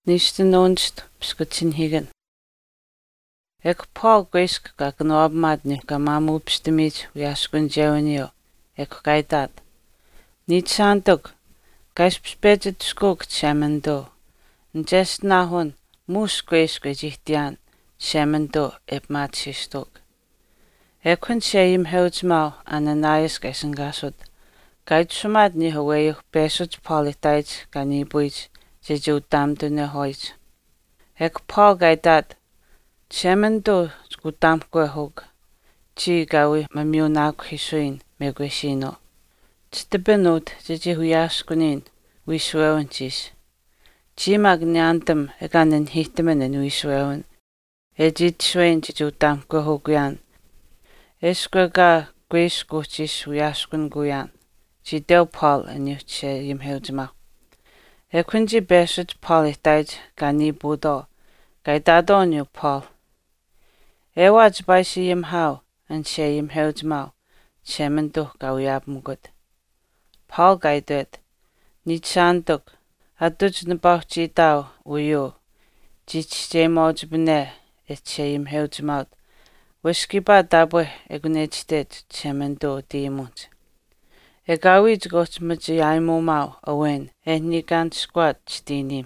Nishtenonst pskutinhigen. Ek Paul Grisk kaknoabmadni kamamupstimich uyaskun jeunio. Ek kaitat. Nitsantuk. Kaispspetet skog chamendo. Njesnahon mus Grisk jihtian. Chamendo epmatsistok. Ekun sheim heutsmau Ananias kaisengasut. Kaitsumat ni hawayuk pesut politait kanibuit. Jeju tamdune hoit. Ek Paul gaitat. Chamendo skutamkwe hog. Chi gawi mamiunak hisuin megweshino. Tstebenut jeji huyaskunin wiswewenchis. Chi magnyantam eganen hittemenen wiswewen. Ejit swein jeju tamkwe hogyan. Eskwega gwiskuchis huyaskun guyan. Chi del Paul enyuche yimheudma. Ekunji besut Paul itait gani budo. Gaitadonyo Paul. Ewaj baisi yimhau and she yimheudmau. Chemendo gawiabmugut. Paul gaidet. Nitsantuk. Aduj nabauchi dao uyo. Jich jemojbne et she yimheudmaut. Wiskiba dabwe egunechtet chemendo diimunt. Egawij gotmaji aimumau awen etnikan squat chdinim.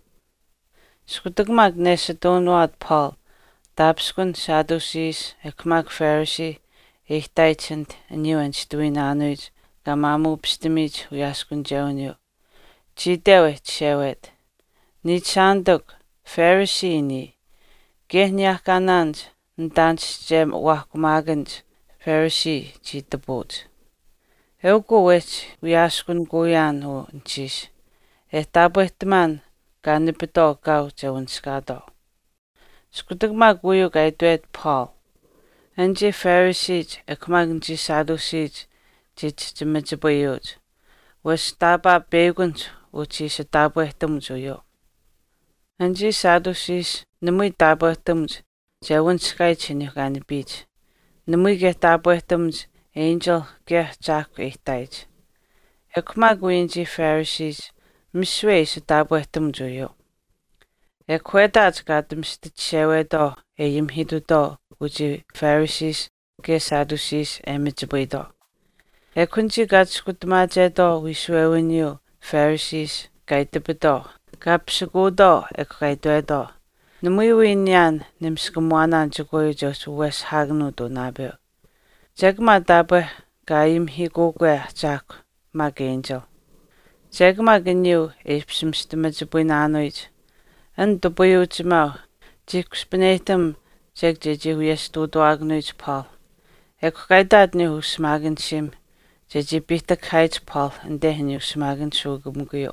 Skutugmag nesadonwad Paul. Dabskun Sadducees ekmag Pharisee eichtaichent anuens duin anuj gamamu pstimij uyaskun jeunio. Chidewet shewet. Nitsanduk Pharisee ni. Gehniakananj ndans jem wahkumaganj Pharisee chitabot. Euko wech uyaskun guyan ho nchis. Etabuetman ganipito gau jeunskado. Skutugmag uyu gaidwet Paul. Anji Pharisees ekmagnji Sadducees jich jimajibuyuj. Was taba begunj uchi se tabuetumj uyo. Anji Sadducees nimui tabuetumj jeunskay chinyuk ganipij. Nimui ge tabuetumj angel ge jak eitajj. Ekmag uyinji Pharisees miswe se tabuetumj uyo. Ekwedat gadimstit shewedo yimhidudo uji Pharisees ge Sadducees emijibuido. Ekunji gatskutmajedo wiswewinyo Pharisees gaitibido. Gapsigudo ekgaidwedo. Numuiwinyan nimskumwanan jugoy jos wes hagnudo nabeo. Jegma dabe gaimhigogwe jak mag angel. Jegma ginyu epsimstimajibuinanuij. En dubuyuchimau, jikspnetum jegjeji huyestuduagnuj Paul. Ek gaidat ni husmagen shim, jeji bitak haij Paul en dehen husmagen shugumguyo.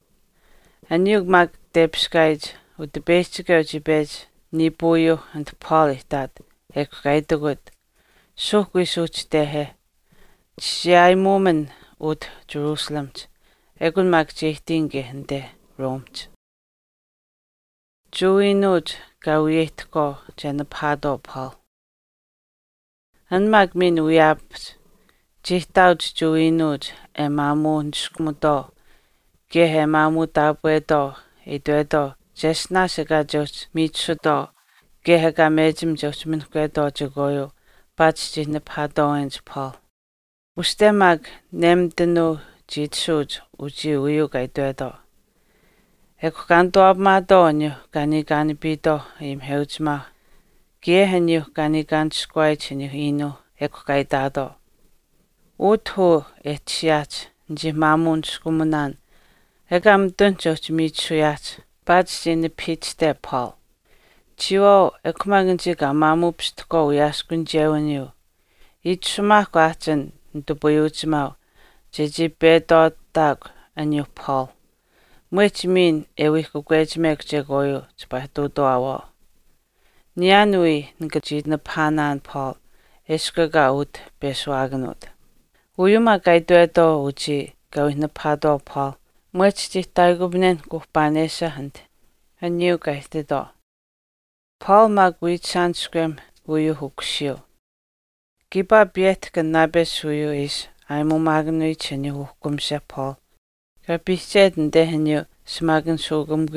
En yugmag depskaij, udebechigau jibej, ni buyo en Paul itat, ek gaidagut. Suhguisuch dehe, tjai mumen ud Jerusalemt, egun mag jehtinge en de Romt. Juinud gawietko janapado Paul. En mag min uyabt. Jihtauj juinud emamun skmudo. Gehe mamu tabwedo idwedo. Jesna sega jos mitsudo. Gehe gamejim jos minkwedo jugoyo. Bach jinapado enj Paul. Uste mag nemdenu jitsuj uji uyuga idwedo. Eko kanto abmado nyo gani bido im heujma. Giehe nyo gani squaich nyo ino eko gaidado. Uthu etchiach nji mamun skumunan. Egam dunchoch mitsuyach. Bach jine pitchte Paul. Chiwo ekmaganji ga mamu pstko uyaskun jewenyo. Itsumak wachen ntubuyujmau. Jeji bedo dag anyo Paul. Mwechmin ewiko gwejmek jegoyo tbahtudo awo. Nianui ngajid na panan Paul eskaga ut beswaganut. Uyuma gaidwedo uji gawin na pado Paul. Mwechji taigubnen kuhpanesa hant. Anyu gaitido. Paul mag wichanskrim uyu hukshiyo. Giba biet gan nabes uyu is aimu magnui chenyu hukumse Paul. Garbiched en dehenyo smagen sugumgyo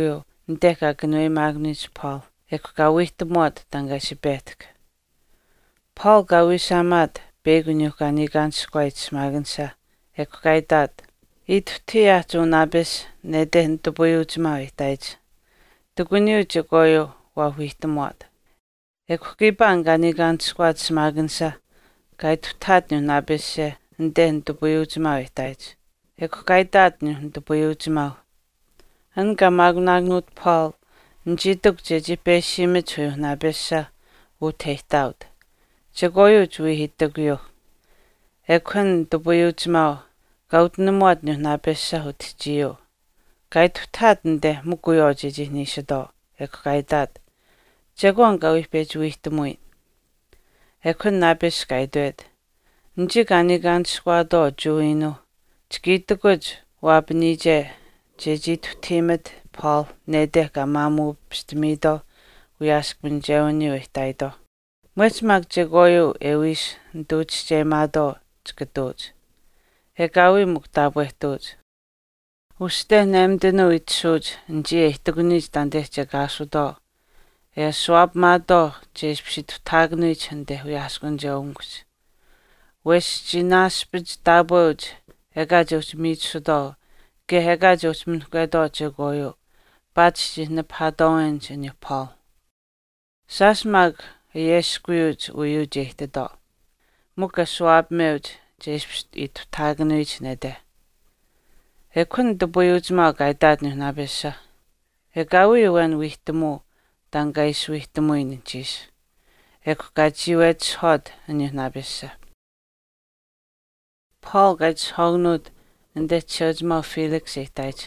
ndeka gnui magnich Paul, ekawihtamot tangashibetka. Paul gawishamat begunyukani gansquaits magansa, ekaitat. Itutia tunabis neden tubuyujmaitaij. Tugunyuj goyo wahihtamot. Ekukibangani gansquats magansa, kaitutat nunabisse neden tubuyujmaitaij. Ekaitat nun tubuyujmaw. Anga magnagnut Paul, njituk jejipeshimit nabissa utehtaut. Jagoyo juihitugyo. Ekun tubuyujmaw. Gautnamuat nabissa hutjiyo. Kaitutat nde mukuyo jejihnishido. Ekaitat. Jaguan gawihpejuihtamuin. Ekun nabis kaiduet. Njigani gansquado juino. Chkitukuj wabnije. Jejitutimet Paul nede gamamu pstimido. Uyaskun jeoniu ihtaido. Muchmag jagoyo ewish nduch jemado chkaduj. Ekawi muktabuehtuj. Uste nemdenu itsuj nji ehtugunij dandeh jagasudo. Swab mado jespshitutagnuj hande huyaskun jeonguj. Wes jinaspij tabuj ega joch mitsudo. Ge ega joch mnukwedo jagoyo. Bach jihnapadoen Paul. Sasmag yeskuyuj uyuj ehtido. Muka swab meuj jespshit itutagnuj nede. Ekun tubuyujma gaitat nabissa. Egawi wen wihtamu tangais wihtamu injis. Ekukajiwet hod nabissa. Paul gaits hognud nde chojma Felix ehtaij.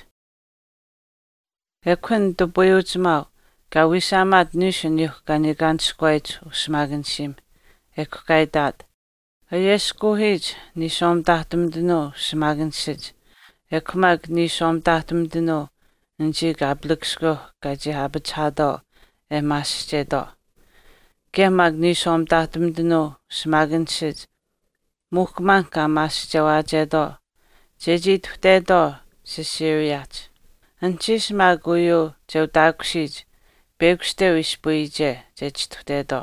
Ekun tubuyujma gawisamat nishun yuhkani gansquait usmagansim. Ekukaitat. Ayeskuhij nishom tahtumdino smagansid. Ekumag nishom tahtumdino nji gabluksko gaji habachado masjedo. Gemag nishom tahtumdino smagansid. Mukman ka masjawajedo. Jeji tutedo sisiriach. Anchis maguyo jewdakushij. Begste ispuije jeji tutedo.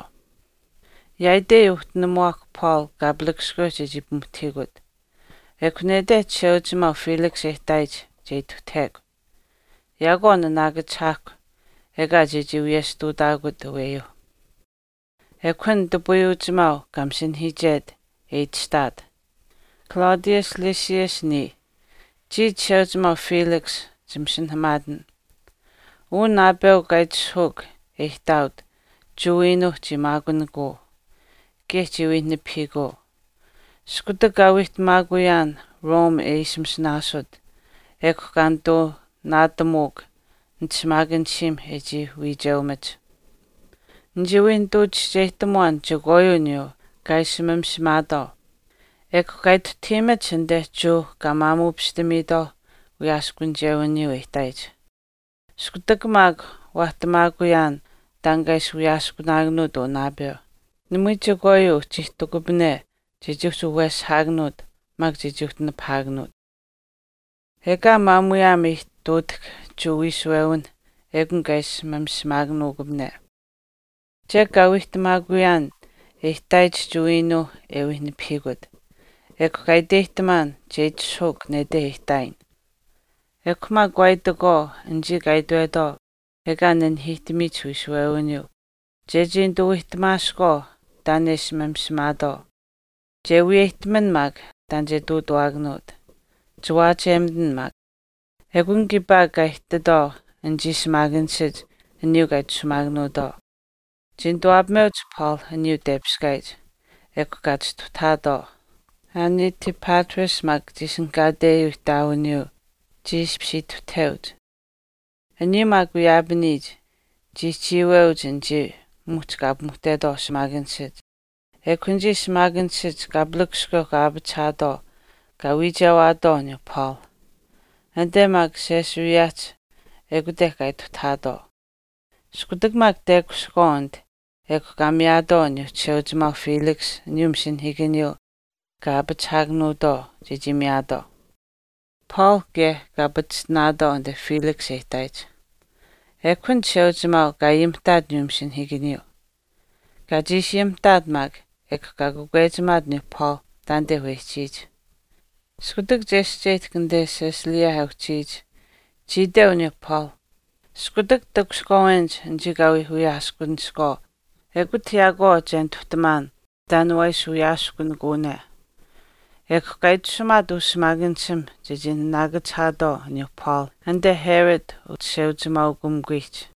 Yaide yuhtnamuak Paul gabluksko jeji bumtigut. Ekunede chojma Felix ehtaij jetuteg. Yagon nagachak ega jeji uyestudagut weyo. Ekun tubuyujma gamsin hijed eitstad. Claudius Lysias ni. Ji chojma Felix jimsin hamaden. Unabel gaitshug ehtaut. Juino jimagungo. Gechiwin pigo. Skutagawit maguyan Rome eismsnasud. Ekkanto natamog. Ntsmagansim eji wijaumet. Njiwin tuj jehtamuan jagoyunyo gaismam smado. Ekkait timet sende jo gamamu pstimido uyaskun jewanyo ehtaij. Skutagmag wahtamaguyan tangais uyaskunagnudo nabyo. Nimujagoyo jihtugubne. Jejuksu wes hagnud, mag jejukna pagnud. Ega mamuyami dudk juwisweun, egun gais mams magnugubne. Jega wihtmaguyan, ehtaij juino ewihni pigud. Eko gaidehtaman, jejshug nede ehtain. Eko ma guaidago, nji gaiduedo, ega nen hihtimi wisweunyo. Jejin du wihtmasko, danes mams mado. Jewihtman mag, danje duduagnod. Jwachemden mag. Egungiba gaihtado, njis magansid, new gait smagnodo. Jinduabmeuch Paul, new debskait. Ekugach tutado. Aniti patris mag disengade utawnu. Jis psit teut. A new mag wiabnid. Jis jiweuj nji, mutgab mutedo smagansid. Ekunji smagansid gabluksko gabachado, gawijawado nyo Paul. Ande mag sesuyat, egudekay tutado. Skudagmag dekuskond, ekugamiado nyo chojma Felix, nyumsin higinyo, gabachagnudo, jijimiado. Paul ge gabachnado ande Felix ehtaij. Ekun Cheojimau Gayimtad Numshin Higiniu. Gajishimtad mag Ekagugwejimad ni Paul Dande Wechij. Skudik Jesjate Kandes Lia Hauchij. Jideo ni Paul. Skudik Dukskoenj and Jigawi Huyaskun Sko. Ekutiago Gentutaman. Danwais Huyaskun Gune. Ekgaitshumad Usmaginsim Jijin Nagachado ni Paul and the Herod Cheojimau Gumgwich.